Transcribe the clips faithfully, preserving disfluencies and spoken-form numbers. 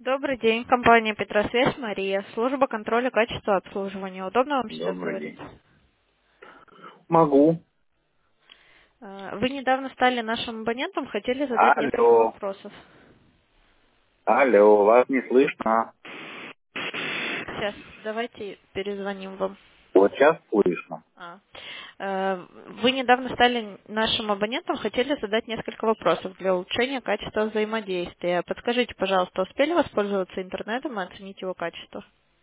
Добрый день, компания Петросвязь, Мария, служба контроля качества обслуживания. Удобно вам сейчас Добрый говорить? день. Могу. Э, Вы недавно стали нашим абонентом, хотели задать несколько Алло. вопросов. Алло, вас не слышно. Сейчас, давайте перезвоним вам. Вот сейчас слышно. А. Э, Вы недавно стали нашим абонентом, хотели задать несколько вопросов для улучшения качества взаимодействия. Подскажите, пожалуйста, успели воспользоваться интернетом и оценить его качество?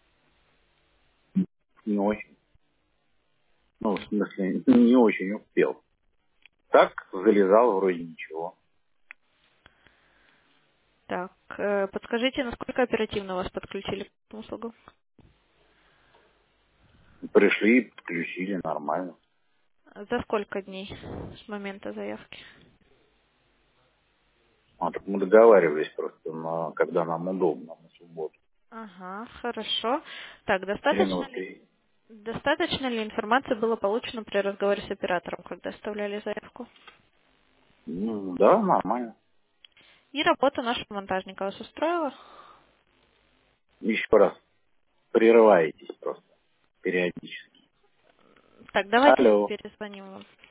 Не очень. Ну, в смысле, не очень успел. Так, залезал, вроде ничего. Так, э, подскажите, насколько оперативно вас подключили к этому услугу? Пришли, подключили, нормально. За сколько дней с момента заявки? А, так мы договаривались просто, на, когда нам удобно, на субботу. Ага, хорошо. Так, Или на достаточно ли, воскресенье. достаточно ли информации было получено при разговоре с оператором, когда оставляли заявку? Ну, да, нормально. И работа нашего монтажника вас устроила? Еще раз, прерываетесь просто, периодически. Так, давайте Алло. перезвоним вам.